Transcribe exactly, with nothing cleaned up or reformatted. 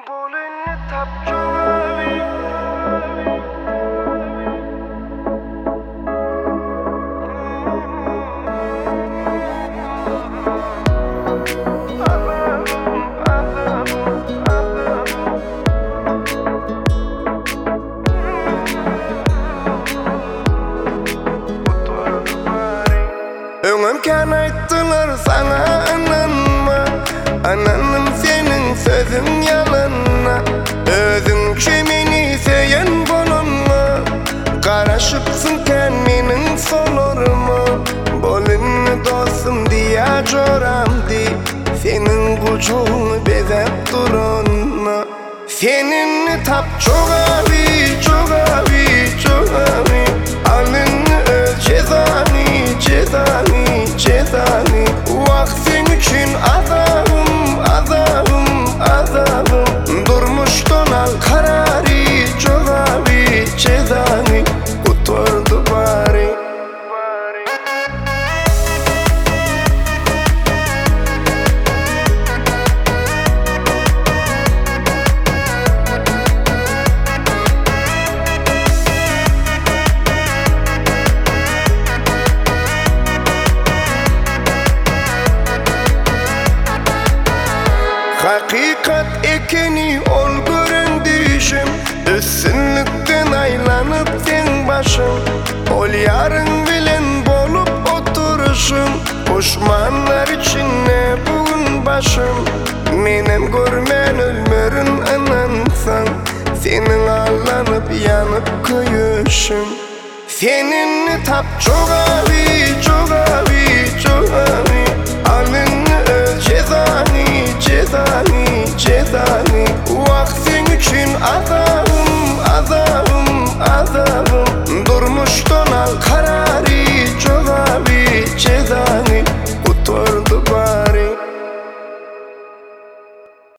Bolini tapçavi Öňemken aýtdylar sana inanma, ananım senin sözün yalanma. Özün kimini seyen bolanma, garaşypsynken meniň solorma. Bolini dostum diýe joramdy, seniň guçugyny bezep duranma. Seninni tap çogaby, çogaby, çogaby, alynny öz cezany, cezany, cezany. Wagt sen üçün azabım, azabım, azabım. Durmuşdan al karary, çogaby, cezany. Gutwardy bari. Hakikat ekeni ol göründüşüm, üstünlükten aylanyp sen başım. Ol yarın bilen bolup oturuşum, koşmanlar içinde bugün başım. Menem görmen ölmörün anansan, senin allanyp yanıp köýüşüm. Seninni tap çogaby, çogaby, çogaby, alynny öz cezany, cezany, cezany. Wagt sen üçün azabım, azabım, azabım. Durmuşdan al kara